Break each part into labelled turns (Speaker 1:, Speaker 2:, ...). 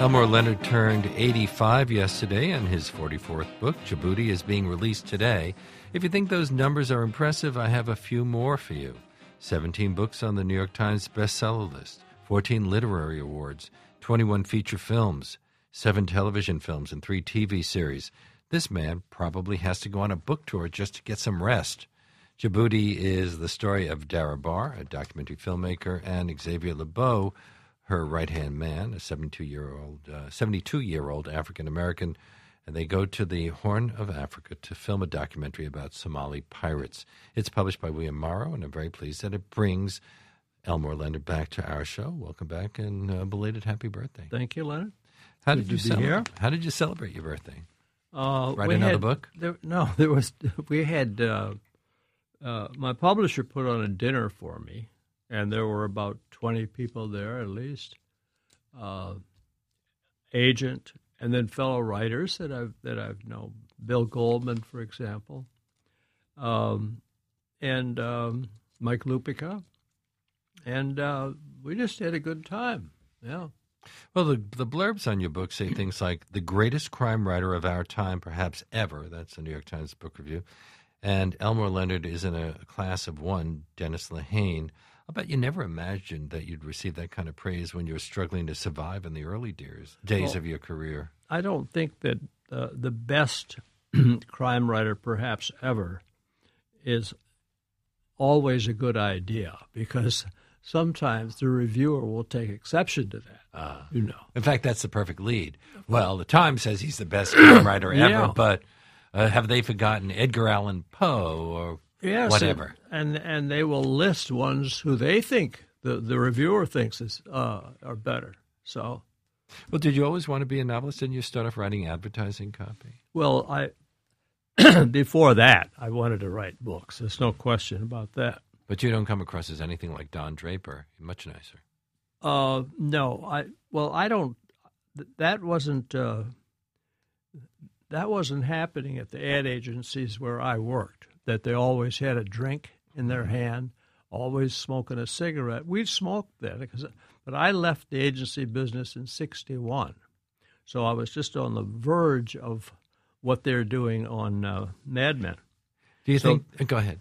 Speaker 1: Elmore Leonard turned 85 yesterday, and his 44th book, Djibouti, is being released today. If you think those numbers are impressive, I have a few more for you. 17 books on the New York Times bestseller list, 14 literary awards, 21 feature films, 7 television films, and 3 TV series. This man probably has to go on a book tour just to get some rest. Djibouti is the story of Dara Barr, a documentary filmmaker, and Xavier Lebeau, her right-hand man, a 72-year-old African-American, and they go to the Horn of Africa to film a documentary about Somali pirates. It's published by William Morrow, and I'm very pleased that it brings Elmore Leonard back to our show. Welcome back, and belated happy birthday.
Speaker 2: Thank you, Leonard.
Speaker 1: How did you celebrate your birthday? Write another book?
Speaker 2: My publisher put on a dinner for me, and there were about 20 people there at least, agent, and then fellow writers that I've known, Bill Goldman, for example, and Mike Lupica, and we just had a good time. Yeah.
Speaker 1: Well, the blurbs on your book say things like the greatest crime writer of our time, perhaps ever. That's the New York Times Book Review. And Elmore Leonard is in a class of one, Dennis Lehane. I bet you never imagined that you'd receive that kind of praise when you were struggling to survive in the early days of your career.
Speaker 2: I don't think that the best crime writer perhaps ever is always a good idea, because sometimes the reviewer will take exception to that.
Speaker 1: In fact, that's the perfect lead. Well, the Times says he's the best crime writer ever, but have they forgotten Edgar Allan Poe or whatever?
Speaker 2: And they will list ones who they think the reviewer thinks are better. So,
Speaker 1: well, did you always want to be a novelist? Didn't you start off writing advertising copy?
Speaker 2: Well, before that, I wanted to write books. There's no question about that.
Speaker 1: But you don't come across as anything like Don Draper. You're much nicer.
Speaker 2: No, I don't. That wasn't happening at the ad agencies where I worked. That they always had a drink in their hand, always smoking a cigarette. We'd smoked then, but I left the agency business in '61, so I was just on the verge of what they're doing on Mad Men.
Speaker 1: Do you think? Go ahead.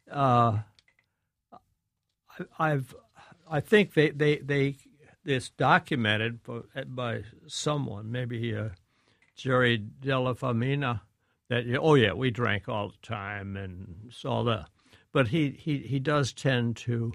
Speaker 2: I think it's documented by someone, maybe Jerry Della Famina, that we drank all the time and all that. But he does tend to,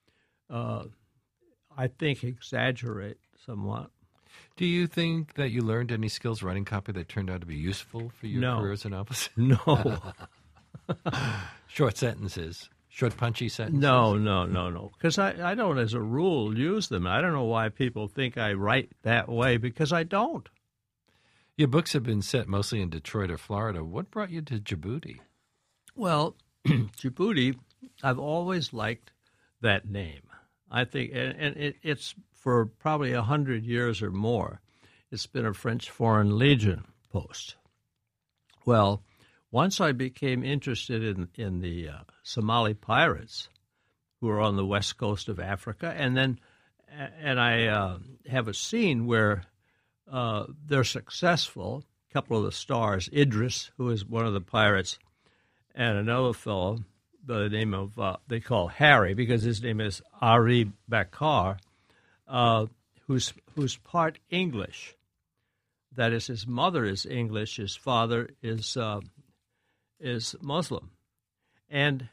Speaker 2: I think, exaggerate somewhat.
Speaker 1: Do you think that you learned any skills writing copy that turned out to be useful for your career as a novelist?
Speaker 2: No.
Speaker 1: Short sentences. Short, punchy sentences?
Speaker 2: No. Because I don't, as a rule, use them. I don't know why people think I write that way, because I don't.
Speaker 1: Your books have been set mostly in Detroit or Florida. What brought you to Djibouti?
Speaker 2: Well, Djibouti, I've always liked that name. I think, and it's for probably 100 years or more, it's been a French Foreign Legion post. Well, once I became interested in the Somali pirates who are on the west coast of Africa, and I have a scene where they're successful. A couple of the stars, Idris, who is one of the pirates, and another fellow by the name of, they call Harry, because his name is Ari Bakar, who's part English. That is, his mother is English, his father is Muslim, and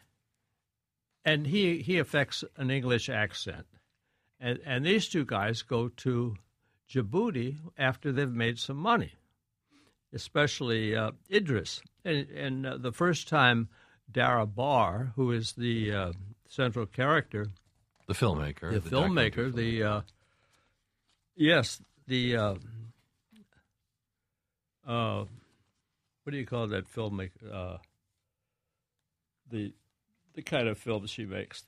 Speaker 2: he affects an English accent, and these two guys go to Djibouti after they've made some money, especially Idris, and the first time Dara Barr, who is the central character,
Speaker 1: the filmmaker,
Speaker 2: what do you call that filmmaker? The kind of film she makes.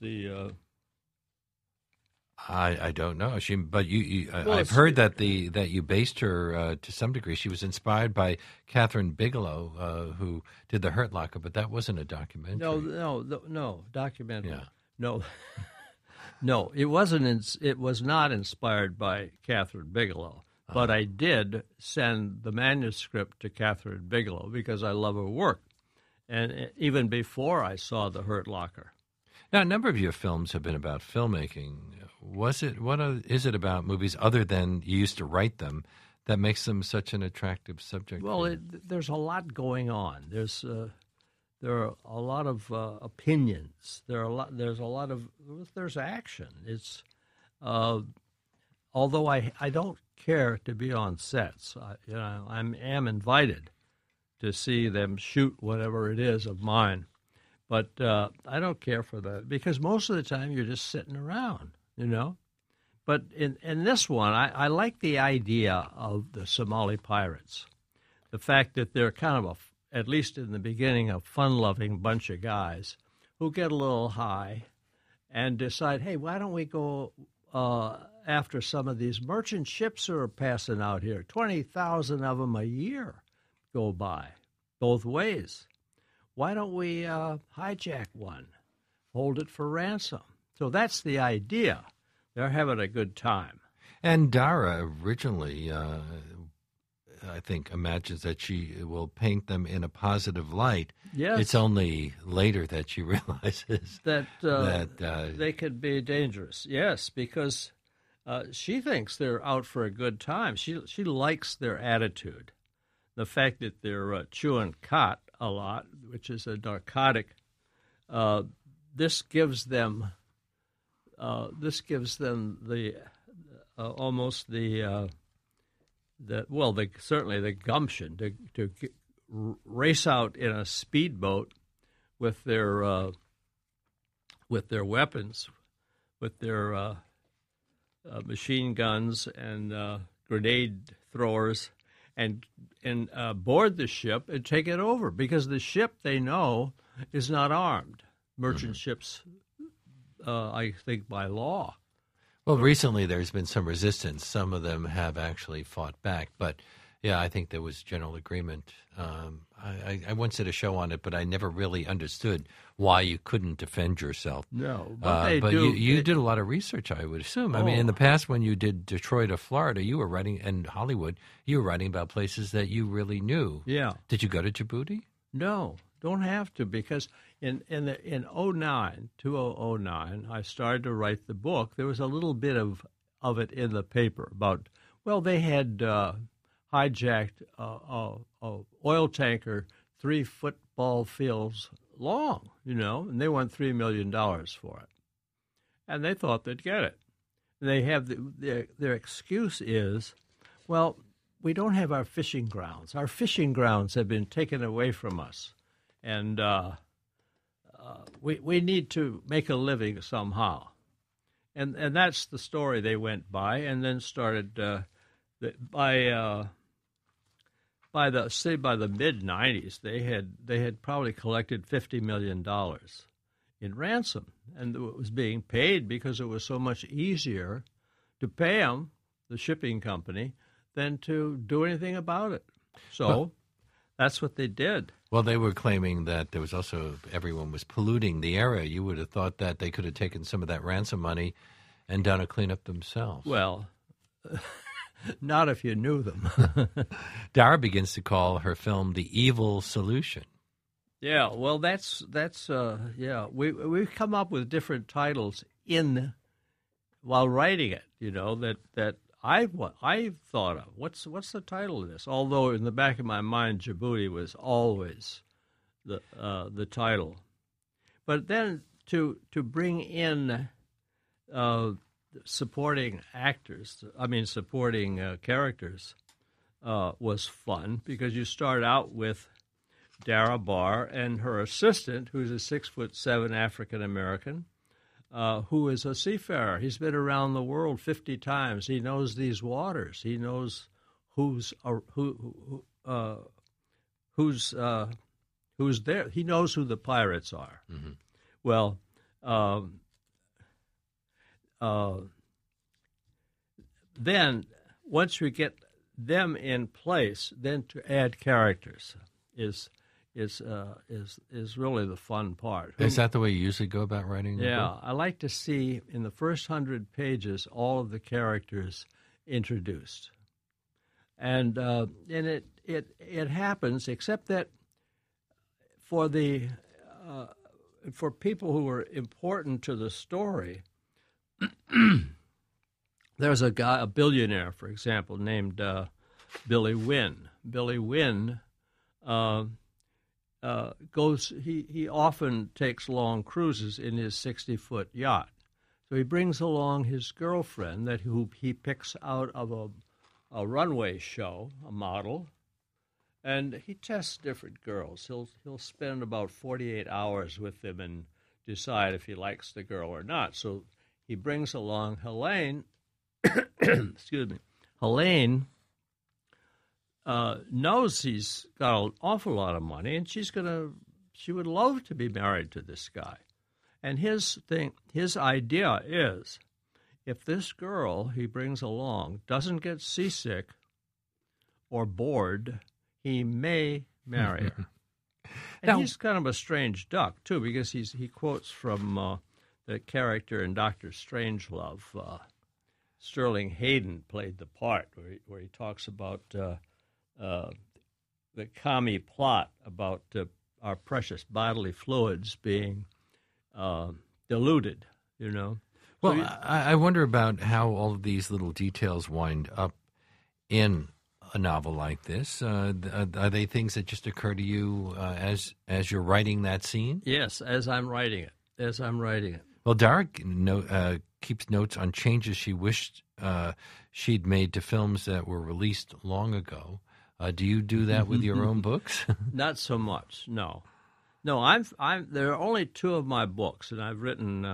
Speaker 1: I don't know. I've heard that you based her to some degree. She was inspired by Catherine Bigelow, who did The Hurt Locker, but that wasn't a documentary.
Speaker 2: No, documentary.
Speaker 1: Yeah.
Speaker 2: No, it wasn't. It was not inspired by Catherine Bigelow. But I did send the manuscript to Catherine Bigelow because I love her work, and even before I saw The Hurt Locker.
Speaker 1: Now, a number of your films have been about filmmaking. What is it about movies other than you used to write them that makes them such an attractive subject?
Speaker 2: Well, there's a lot going on. There are a lot of opinions. There's action. It's although I don't care to be on sets. I am invited to see them shoot whatever it is of mine, but I don't care for that because most of the time you're just sitting around, But in this one, I like the idea of the Somali pirates, the fact that they're kind of at least in the beginning, a fun-loving bunch of guys who get a little high and decide, hey, why don't we go after some of these merchant ships that are passing out here? 20,000 of them a year go by, both ways. Why don't we hijack one, hold it for ransom? So that's the idea. They're having a good time.
Speaker 1: And Dara originally, I think, imagines that she will paint them in a positive light.
Speaker 2: Yes.
Speaker 1: It's only later that she realizes
Speaker 2: that they could be dangerous. Yes, because she thinks they're out for a good time. She likes their attitude. The fact that they're chewing khat a lot, which is a narcotic, this gives them the almost certainly the gumption to race out in a speedboat with their weapons, with their machine guns and grenade throwers, and board the ship and take it over because the ship they know is not armed. Merchant ships, I think, by law.
Speaker 1: Well, recently there's been some resistance. Some of them have actually fought back. But, yeah, I think there was general agreement. I once did a show on it, but I never really understood why you couldn't defend yourself.
Speaker 2: No, but they do.
Speaker 1: You did a lot of research, I would assume. I mean, in the past when you did Detroit or Florida, you were writing, and Hollywood, you were writing about places that you really knew.
Speaker 2: Yeah.
Speaker 1: Did you go to Djibouti?
Speaker 2: No, don't have to, because in 2009, I started to write the book. There was a little bit of it in the paper about, well, they had hijacked a oil tanker 3 football fields long, and they won $3 million for it. And they thought they'd get it. They have their excuse is, well, we don't have our fishing grounds. Our fishing grounds have been taken away from us, and we need to make a living somehow. And that's the story they went by, and then started by the mid-'90s, they had probably collected $50 million in ransom, and it was being paid because it was so much easier to pay them, the shipping company, than to do anything about it. So that's what they did.
Speaker 1: Well, they were claiming that there was also everyone was polluting the area. You would have thought that they could have taken some of that ransom money and done a cleanup themselves.
Speaker 2: Well, not if you knew them.
Speaker 1: Dara begins to call her film The Evil Solution.
Speaker 2: Yeah, well, that's we've come up with different titles while writing it. That I've thought of. What's the title of this? Although in the back of my mind, Djibouti was always the title. But then to bring in supporting characters was fun, because you start out with Dara Barr and her assistant, who's a 6'7" African American, who is a seafarer. He's been around the world 50 times. He knows these waters. He knows who's there. He knows who the pirates are. Mm-hmm. Well, then once we get them in place, then to add characters is really the fun part.
Speaker 1: Is that the way you usually go about writing?
Speaker 2: Yeah, I like to see in the first 100 pages all of the characters introduced. and it happens, except that for people who are important to the story, there's a billionaire, for example, named Billy Wynn. Billy Wynn goes. He often takes long cruises in his 60-foot yacht. So he brings along his girlfriend who he picks out of a runway show, a model, and he tests different girls. He'll spend about 48 hours with them and decide if he likes the girl or not. So he brings along Helene. Excuse me. Helene knows he's got an awful lot of money, and she would love to be married to this guy. And his idea is, if this girl he brings along doesn't get seasick or bored, he may marry her. And
Speaker 1: Now,
Speaker 2: he's kind of a strange duck, too, because he quotes from the character in Dr. Strangelove. Sterling Hayden played the part where he talks about the commie plot about our precious bodily fluids being diluted, you know.
Speaker 1: Well, I wonder about how all of these little details wind up in a novel like this. Are they things that just occur to you as you're writing that scene?
Speaker 2: Yes, as I'm writing it.
Speaker 1: Well, Dara keeps notes on changes she wished she'd made to films that were released long ago. Do you do that with your own books?
Speaker 2: Not so much, no. No, there are only 2 of my books, and I've written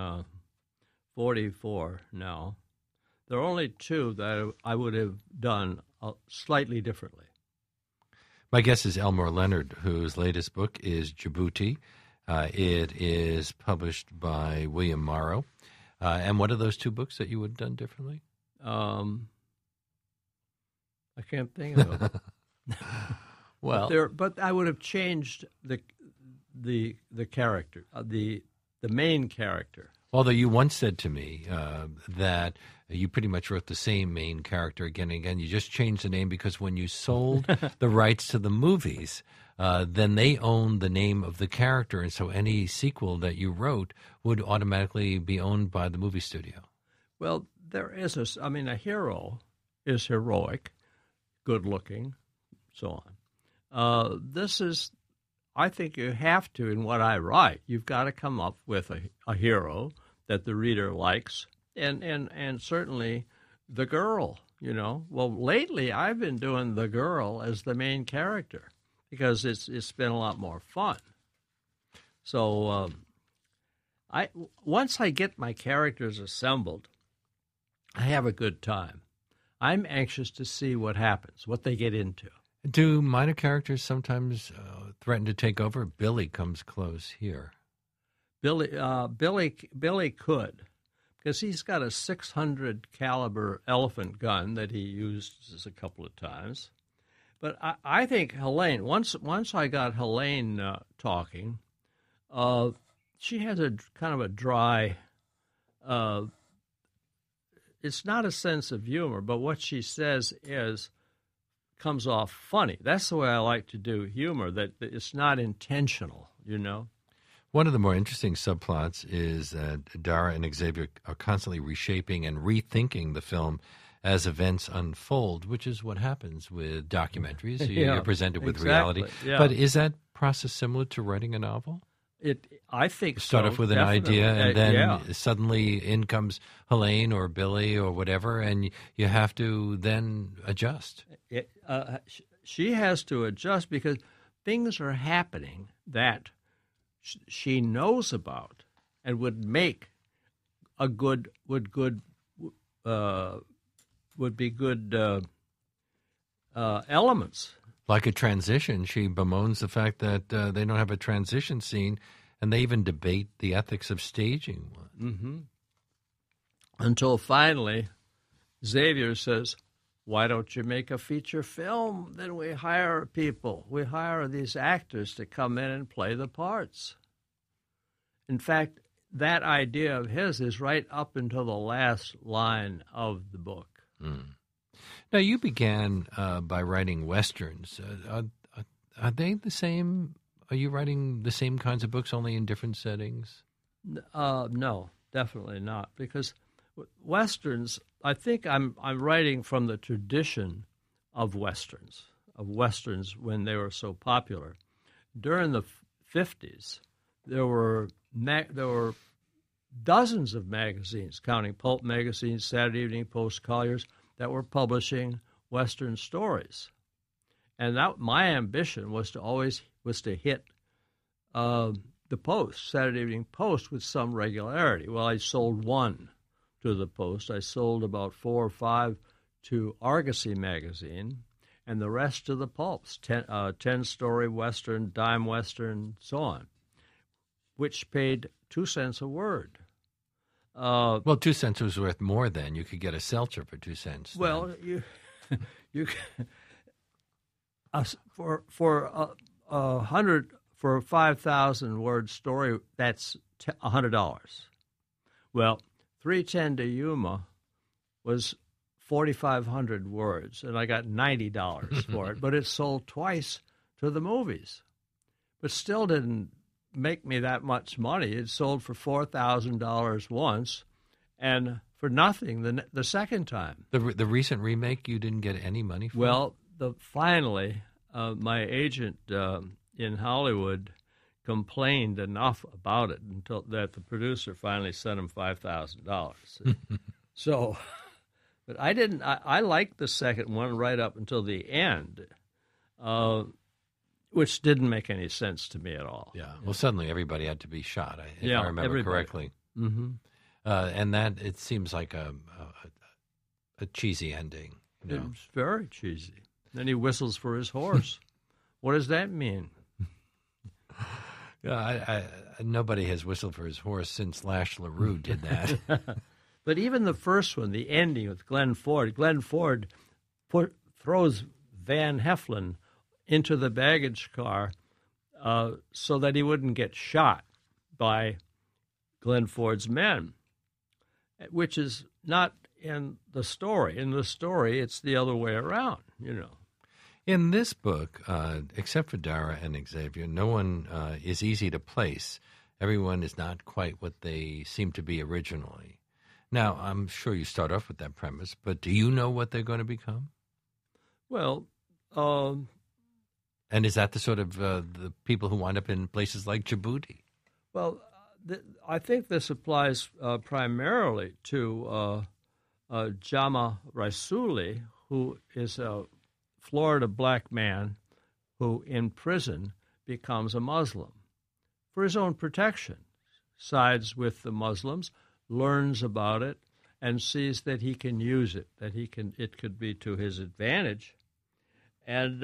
Speaker 2: 44 now. There are only 2 that I would have done slightly differently.
Speaker 1: My guest is Elmore Leonard, whose latest book is Djibouti. It is published by William Morrow. And what are those 2 books that you would have done differently?
Speaker 2: I can't think of them.
Speaker 1: Well,
Speaker 2: but I would have changed the character, the main character.
Speaker 1: Although you once said to me that you pretty much wrote the same main character again and again. You just changed the name because when you sold the rights to the movies, then they owned the name of the character, and so any sequel that you wrote would automatically be owned by the movie studio.
Speaker 2: Well, there is a hero is heroic, good-looking, so on. I think you have to, in what I write, you've got to come up with a hero that the reader likes, and certainly the girl, you know. Well, lately I've been doing the girl as the main character because it's been a lot more fun. So once I get my characters assembled, I have a good time. I'm anxious to see what happens, what they get into.
Speaker 1: Do minor characters sometimes threaten to take over? Billy comes close here.
Speaker 2: Billy could, because he's got a .600 caliber elephant gun that he used a couple of times. But I think Helene. Once I got Helene talking, she has a kind of a dry. It's not a sense of humor, but what she says comes off funny. That's the way I like to do humor, that it's not intentional, you know?
Speaker 1: One of the more interesting subplots is that Dara and Xavier are constantly reshaping and rethinking the film as events unfold, which is what happens with documentaries. You're presented with reality.
Speaker 2: Yeah.
Speaker 1: But is that process similar to writing a novel?
Speaker 2: I think
Speaker 1: Start off with an
Speaker 2: definitely.
Speaker 1: idea, and then suddenly in comes Helene or Billy or whatever, and you have to then adjust.
Speaker 2: She has to adjust because things are happening that she knows about and would make elements.
Speaker 1: Like a transition, she bemoans the fact that they don't have a transition scene, and they even debate the ethics of staging one.
Speaker 2: Mm-hmm. Until finally, Xavier says, "Why don't you make a feature film? Then we hire people. We hire these actors to come in and play the parts." In fact, that idea of his is right up until the last line of the book.
Speaker 1: Mm. Now, you began by writing Westerns. Are they the same? Are you writing the same kinds of books, only in different settings?
Speaker 2: No, definitely not. Because Westerns, I think I'm writing from the tradition of Westerns when they were so popular. During the 50s, there were dozens of magazines, counting pulp magazines, Saturday Evening Post, Collier's, that were publishing Western stories. And that my ambition was to hit the Post, Saturday Evening Post, with some regularity. Well, I sold one to the Post. I sold about 4 or 5 to Argosy magazine, and the rest to the pulps, 10-story Western, dime Western, so on, which paid 2 cents a word.
Speaker 1: Well, 2 cents was worth more then. You could get a seltzer for 2 cents.
Speaker 2: Well, you for a 5,000 word story, that's $100. Well, 310 to Yuma was 4,500 words, and I got $90 for it. But it sold twice to the movies, but still didn't make me that much money. It sold for $4,000 once, and for nothing the second time.
Speaker 1: The recent remake, you didn't get any money for?
Speaker 2: Well, finally, my agent in Hollywood complained enough about it until that the producer finally sent him $5,000. So, but I didn't. I liked the second one right up until the end, which didn't make any sense to me at all.
Speaker 1: Yeah. Well, suddenly everybody had to be shot, if I remember correctly.
Speaker 2: Mm-hmm.
Speaker 1: And that, it seems like a cheesy ending. You know?
Speaker 2: It's very cheesy. Then he whistles for his horse. What does that mean?
Speaker 1: Nobody has whistled for his horse since Lash LaRue did that.
Speaker 2: But even the first one, the ending with Glenn Ford throws Van Heflin into the baggage car so that he wouldn't get shot by Glenn Ford's men, which is not in the story. In the story, it's the other way around, you know.
Speaker 1: In this book, except for Dara and Xavier, no one is easy to place. Everyone is not quite what they seem to be originally. Now, I'm sure you start off with that premise, but do you know what they're going to become?
Speaker 2: Well,
Speaker 1: and is that the sort of the people who wind up in places like Djibouti?
Speaker 2: Well, I think this applies primarily to Jama Rasooli, who is a Florida black man who, in prison, becomes a Muslim for his own protection, sides with the Muslims, learns about it, and sees that he can use it, that it could be to his advantage, and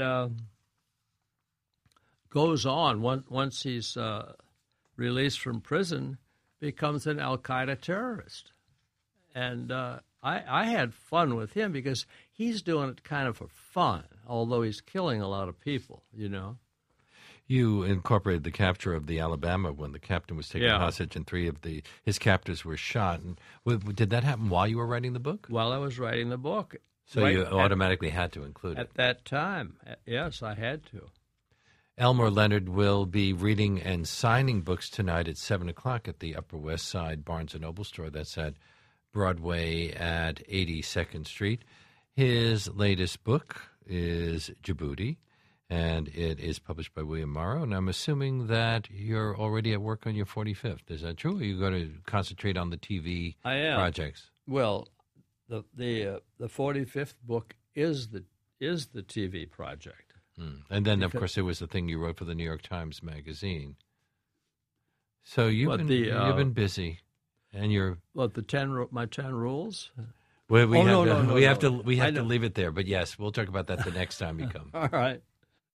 Speaker 2: goes on once he's released from prison, becomes an Al-Qaeda terrorist. And I had fun with him because he's doing it kind of for fun, although he's killing a lot of people, you know.
Speaker 1: You incorporated the capture of the Alabama when the captain was taken hostage and 3 of his captors were shot. And did that happen while you were writing the book?
Speaker 2: While I was writing the book.
Speaker 1: So you automatically had to include it?
Speaker 2: At that time, yes, I had to.
Speaker 1: Elmore Leonard will be reading and signing books tonight at 7 o'clock at the Upper West Side Barnes & Noble store. That's at Broadway at 82nd Street. His latest book is Djibouti, and it is published by William Morrow. And I'm assuming that you're already at work on your 45th. Is that true? Or are you going to concentrate on the TV projects?
Speaker 2: Well, the 45th book is the TV project.
Speaker 1: And then, of course, there was the thing you wrote for the New York Times Magazine. So you've been busy, and you're
Speaker 2: my 10 rules.
Speaker 1: Well, we have to leave it there. But yes, we'll talk about that the next time you come.
Speaker 2: All right.